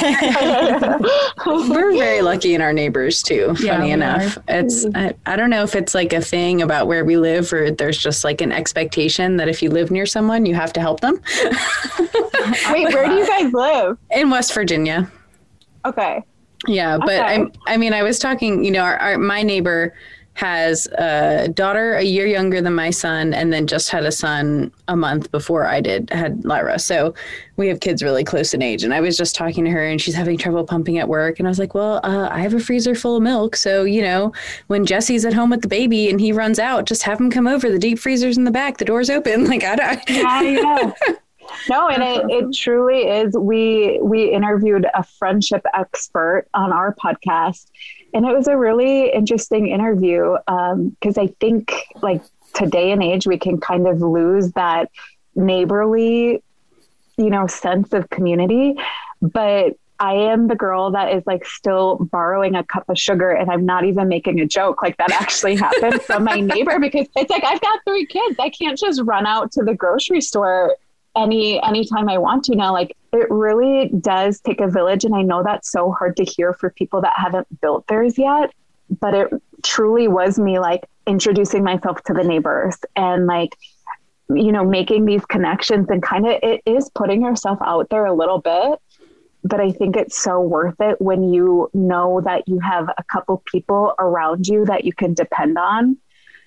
We're very lucky in our neighbors too, funny yeah, enough. Are. It's I, I don't know if it's like a thing about where we live, or there's just like an expectation that if you live near someone, you have to help them. Wait, where do you guys live? In West Virginia. Okay. Yeah, but okay. I, I mean, I was talking, you know, our, our, my neighbor has a daughter a year younger than my son, and then just had a son a month before I did, had Lyra. So we have kids really close in age. And I was just talking to her, and she's having trouble pumping at work. And I was like, well, uh, I have a freezer full of milk. So, you know, when Jesse's at home with the baby and he runs out, just have him come over. The deep freezer's in the back. The door's open. Like, I don't. Yeah, yeah. No, and it, it truly is. We we interviewed a friendship expert on our podcast, and it was a really interesting interview because um, I think like today and age, we can kind of lose that neighborly, you know, sense of community. But I am the girl that is like still borrowing a cup of sugar, and I'm not even making a joke. Like that actually happened from my neighbor, because it's like, I've got three kids. I can't just run out to the grocery store any anytime I want to now. Like it really does take a village. And I know that's so hard to hear for people that haven't built theirs yet, but it truly was me like introducing myself to the neighbors and like, you know, making these connections, and kind of, it is putting yourself out there a little bit. But I think it's so worth it when you know that you have a couple people around you that you can depend on.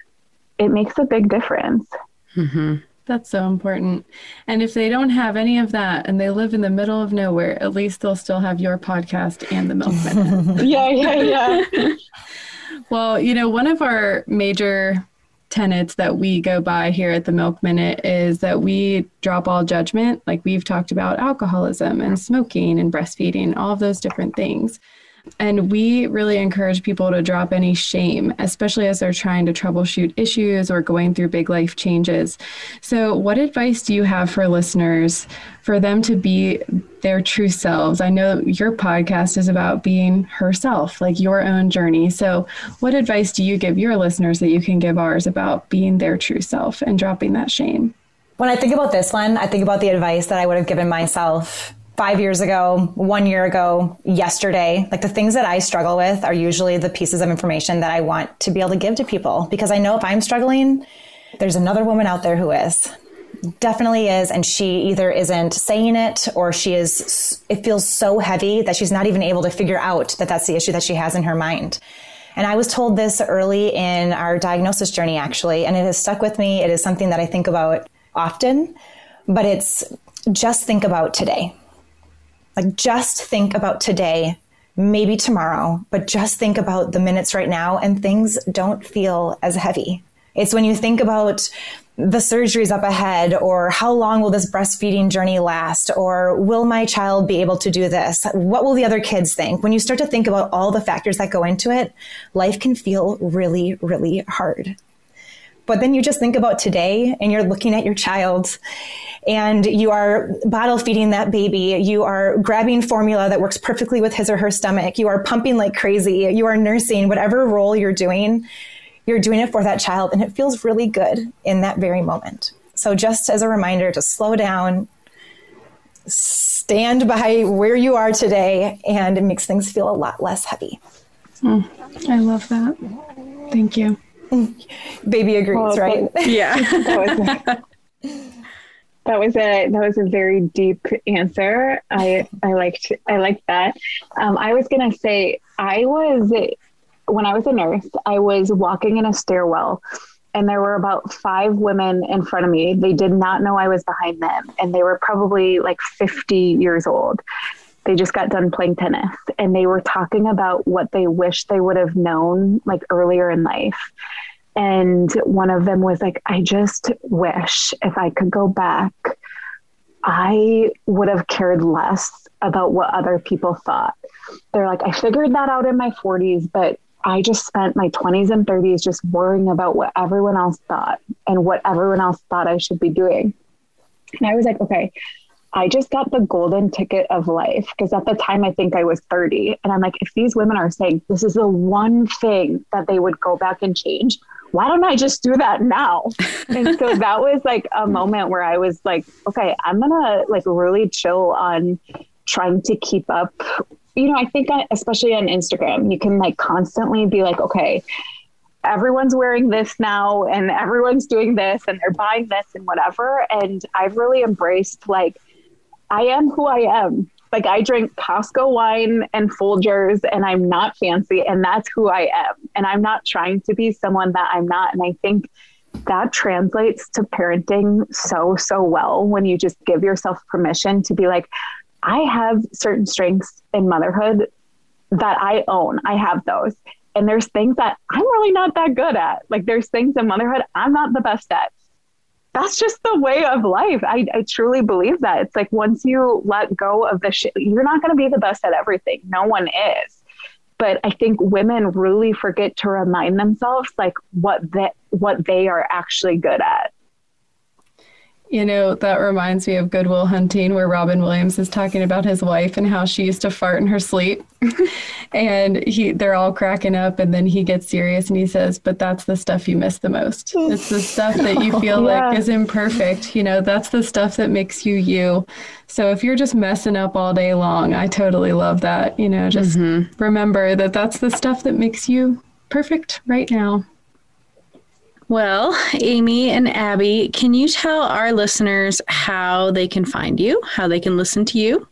It makes a big difference. Mm-hmm. That's so important. And if they don't have any of that and they live in the middle of nowhere, at least they'll still have your podcast and the Milk Minute. yeah, yeah, yeah. Well, you know, one of our major tenets that we go by here at the Milk Minute is that we drop all judgment. Like we've talked about alcoholism and smoking and breastfeeding, all of those different things. And we really encourage people to drop any shame, especially as they're trying to troubleshoot issues or going through big life changes. So what advice do you have for listeners for them to be their true selves? I know your podcast is about being herself, like your own journey. So what advice do you give your listeners that you can give ours about being their true self and dropping that shame? When I think about this one, I think about the advice that I would have given myself five years ago, one year ago, yesterday. Like the things that I struggle with are usually the pieces of information that I want to be able to give to people, because I know if I'm struggling, there's another woman out there who is. Definitely is. And she either isn't saying it, or she is, it feels so heavy that she's not even able to figure out that that's the issue that she has in her mind. And I was told this early in our diagnosis journey, actually, and it has stuck with me. It is something that I think about often, but it's just think about today. Like just think about today, maybe tomorrow, but just think about the minutes right now, and things don't feel as heavy. It's when you think about the surgeries up ahead, or how long will this breastfeeding journey last, or will my child be able to do this? What will the other kids think? When you start to think about all the factors that go into it, life can feel really, really hard. But then you just think about today, and you're looking at your child, and you are bottle feeding that baby. You are grabbing formula that works perfectly with his or her stomach. You are pumping like crazy. You are nursing. Whatever role you're doing, you're doing it for that child, and it feels really good in that very moment. So just as a reminder to slow down, stand by where you are today, and it makes things feel a lot less heavy. Mm, I love that. Thank you. Baby agrees, oh, right? Yeah. that, was, that was a that was a very deep answer. I I liked I liked that. Um, I was gonna say I was when I was a nurse, I was walking in a stairwell, and there were about five women in front of me. They did not know I was behind them. And they were probably like fifty years old. They just got done playing tennis, and they were talking about what they wish they would have known like earlier in life. And one of them was like, I just wish if I could go back, I would have cared less about what other people thought. They're like, I figured that out in my forties, but I just spent my twenties and thirties just worrying about what everyone else thought and what everyone else thought I should be doing. And I was like, okay, I just got the golden ticket of life. Because at the time, I think I was thirty. And I'm like, if these women are saying this is the one thing that they would go back and change, why don't I just do that now? And so that was like a moment where I was like, okay, I'm going to like really chill on trying to keep up. You know, I think I, especially on Instagram, you can like constantly be like, okay, everyone's wearing this now and everyone's doing this and they're buying this and whatever. And I've really embraced like, I am who I am. Like I drink Costco wine and Folgers and I'm not fancy, and that's who I am. And I'm not trying to be someone that I'm not. And I think that translates to parenting so, so well when you just give yourself permission to be like, I have certain strengths in motherhood that I own. I have those. And there's things that I'm really not that good at. Like there's things in motherhood I'm not the best at. That's just the way of life. I, I truly believe that. It's like once you let go of the shit, you're not going to be the best at everything. No one is. But I think women really forget to remind themselves like what they, what they are actually good at. You know, that reminds me of Good Will Hunting, where Robin Williams is talking about his wife and how she used to fart in her sleep. And he, they're all cracking up, and then he gets serious and he says, but that's the stuff you miss the most. It's the stuff that you feel yeah. like is imperfect. You know, that's the stuff that makes you you. So if you're just messing up all day long, I totally love that. You know, just mm-hmm. remember that that's the stuff that makes you perfect right now. Well, Amy and Abby, can you tell our listeners how they can find you, how they can listen to you?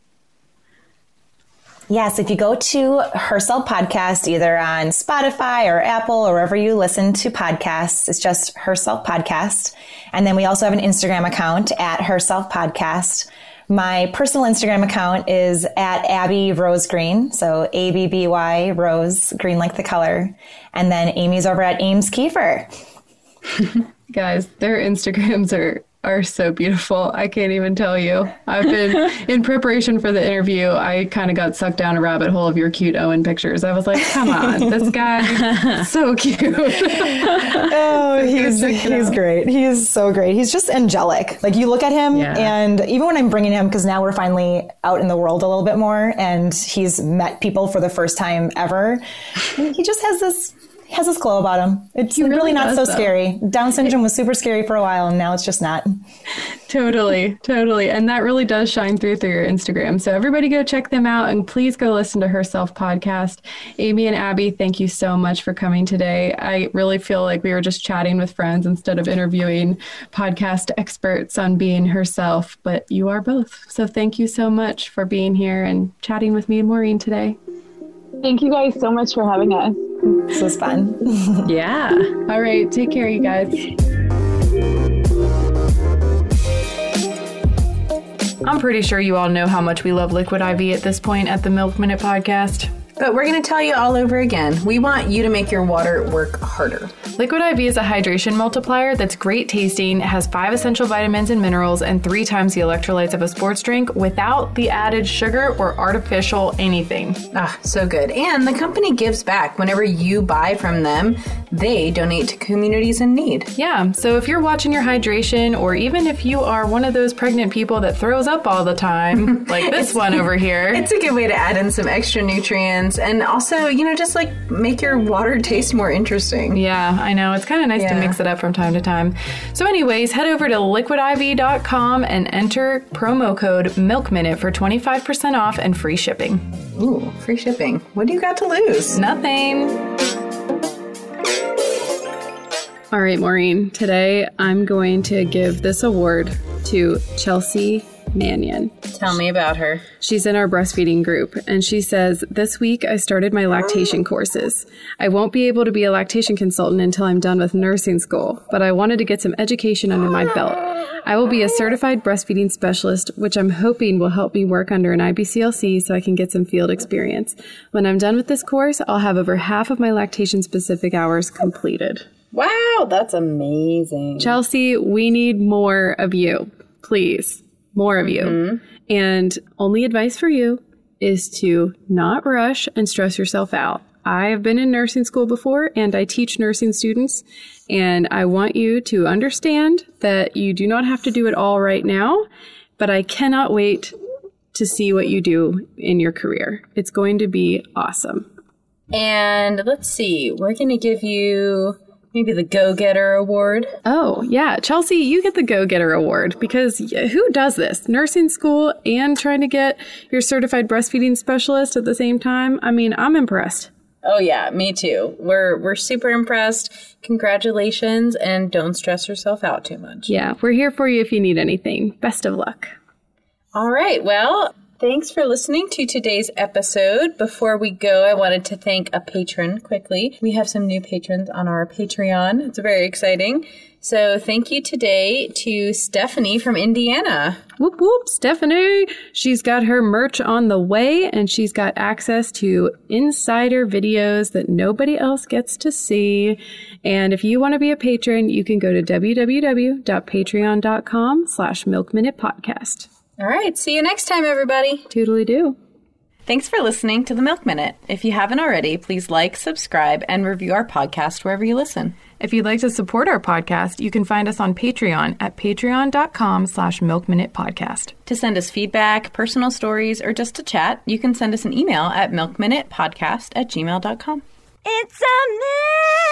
Yes, if you go to Herself Podcast, either on Spotify or Apple or wherever you listen to podcasts, it's just Herself Podcast. And then we also have an Instagram account at Herself Podcast. My personal Instagram account is at Abby Rose Green. So A B B Y Rose Green, like the color. And then Amy's over at Ames Kiefer. Guys, their Instagrams are are so beautiful. I can't even tell you. I've been in preparation for the interview. I kind of got sucked down a rabbit hole of your cute Owen pictures. I was like, come on, this guy, so cute. Oh, he's he's great. He is so great. He's just angelic. Like you look at him, yeah. and even when I'm bringing him, because now we're finally out in the world a little bit more, and he's met people for the first time ever. He just has this. He has this glow about him. It's really, really not so though. scary. Down syndrome was super scary for a while, and now it's just not. Totally, totally. And that really does shine through through your Instagram. So everybody go check them out, and please go listen to Herself Podcast. Amy and Abby, thank you so much for coming today. I really feel like we were just chatting with friends instead of interviewing podcast experts on being herself, but you are both. So thank you so much for being here and chatting with me and Maureen today. Thank you guys so much for having us. This was fun. Yeah. All right. Take care, you guys. I'm pretty sure you all know how much we love Liquid I V at this point at the Milk Minute Podcast. But we're going to tell you all over again. We want you to make your water work harder. Liquid I V is a hydration multiplier that's great tasting, has five essential vitamins and minerals, and three times the electrolytes of a sports drink without the added sugar or artificial anything. Ah, so good. And the company gives back. Whenever you buy from them, they donate to communities in need. Yeah, so if you're watching your hydration, or even if you are one of those pregnant people that throws up all the time, like this one over here. It's a good way to add in some extra nutrients. And also, you know, just like make your water taste more interesting. Yeah, I know. It's kind of nice yeah. to mix it up from time to time. So anyways, head over to liquid I V dot com and enter promo code MILKMINUTE for twenty-five percent off and free shipping. Ooh, free shipping. What do you got to lose? Nothing. All right, Maureen, today I'm going to give this award to Chelsea Mannion. Tell me about her. She's in our breastfeeding group, and she says, this week I started my lactation courses. I won't be able to be a lactation consultant until I'm done with nursing school, but I wanted to get some education under my belt. I will be a certified breastfeeding specialist, which I'm hoping will help me work under an I B C L C so I can get some field experience. When I'm done with this course, I'll have over half of my lactation-specific hours completed. Wow, that's amazing. Chelsea, we need more of you. Please, more of you. Mm-hmm. And only advice for you is to not rush and stress yourself out. I have been in nursing school before, and I teach nursing students, and I want you to understand that you do not have to do it all right now, but I cannot wait to see what you do in your career. It's going to be awesome. And let's see, we're going to give you... maybe the Go-Getter Award. Oh, yeah. Chelsea, you get the Go-Getter Award because who does this? Nursing school and trying to get your certified breastfeeding specialist at the same time? I mean, I'm impressed. Oh, yeah, me too. We're we're super impressed. Congratulations, and don't stress yourself out too much. Yeah, we're here for you if you need anything. Best of luck. All right, well... thanks for listening to today's episode. Before we go, I wanted to thank a patron quickly. We have some new patrons on our Patreon. It's very exciting. So thank you today to Stephanie from Indiana. Whoop, whoop, Stephanie. She's got her merch on the way, and she's got access to insider videos that nobody else gets to see. And if you want to be a patron, you can go to www.patreon.com slash Milk Minute Podcast. All right. See you next time, everybody. Toodly-doo. Thanks for listening to the Milk Minute. If you haven't already, please like, subscribe, and review our podcast wherever you listen. If you'd like to support our podcast, you can find us on Patreon at patreon.com slash Milk Minute Podcast. To send us feedback, personal stories, or just to chat, you can send us an email at milkminutepodcast at gmail dot com. It's a minute!